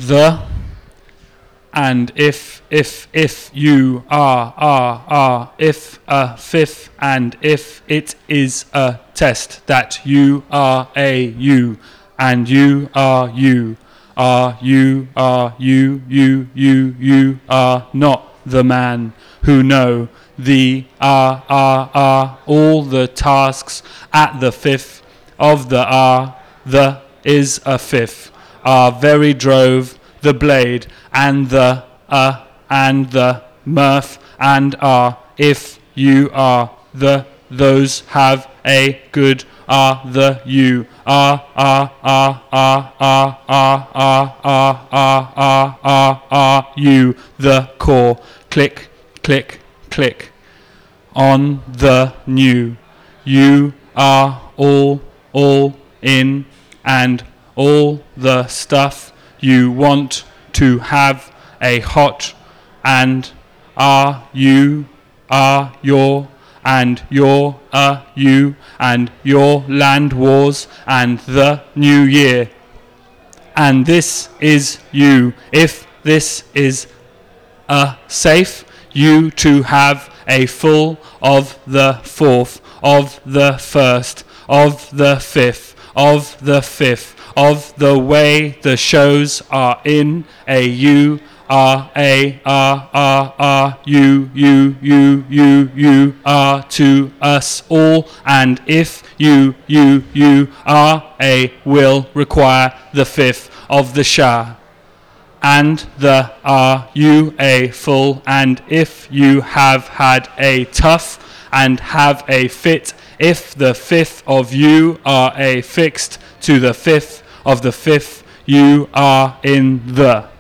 the, and if you are, if a fifth, and if it is a test that you are a you, and you are you are you are not the man who know the are all the tasks at the fifth of the the is a fifth, very drove the blade and the mirth and if you are the those have a good the you you the core click click click on the new you are all in and all the stuff you want to have a hot and you are your and your you and your land wars and the new year and this is you if this is a safe you to have a full of the fourth of the first of the fifth of the fifth of the way the shows are in a you are you are to us all and if you are a will require the fifth of the Shah and the are you a full and if you have had a tough and have a fit if the fifth of you are a fixed to the fifth of the fifth you are in the